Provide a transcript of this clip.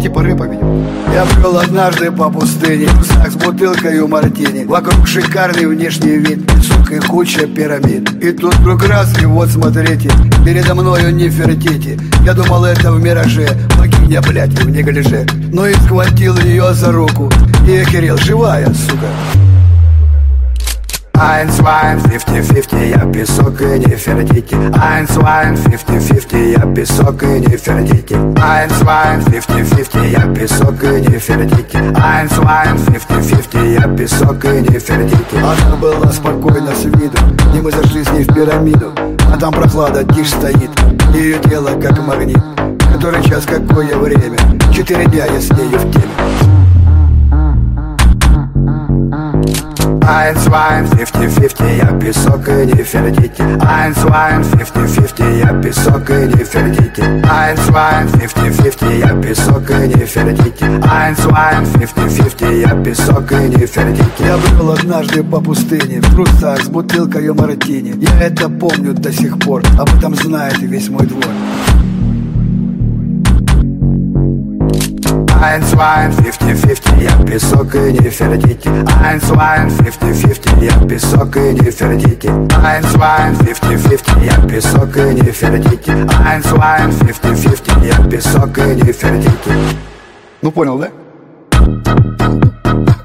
типа рэпа, видимо. Я брел однажды по пустыне, рюкзак с бутылкой мартини. Вокруг шикарный внешний вид, сука, и куча пирамид. И тут вдруг раз, и вот смотрите, передо мною Нефертити. Я думал, это в мираже, богиня, блядь, в неглиже. Но и схватил ее за руку и охерел, живая, сука. Eins, zwei, 50-50, я песок и Нефертити. Eins, zwei, 50-50, я песок и Нефертити. Eins, zwei, 50-50, я песок и Нефертити. Eins, zwei, 50-50, я песок и Нефертити. Она была спокойна с виду, и мы зашли с ней в пирамиду. А там прохлада, тишь стоит, ее тело как магнит. Который час, какое время, 4 дня я с нею в теме. Eins, zwei, 50-50, я песок и Нефертити. Eins, zwei, 50-50, я песок и Нефертити. Eins, zwei, 50-50, я песок и Нефертити. Eins, zwei, 50-50, я песок и Нефертити. Я брел однажды по пустыне, в трусах с бутылкой мартини. Я это помню до сих пор, об этом знает весь мой двор. Eins, zwei, 50-50, я песок и Нефертити. Eins, zwei, 50-50, я песок и Нефертити. Eins, zwei, 50-50, я песок и Нефертити. Eins, zwei, 50-50, я песок и Нефертити. Ну понял, да?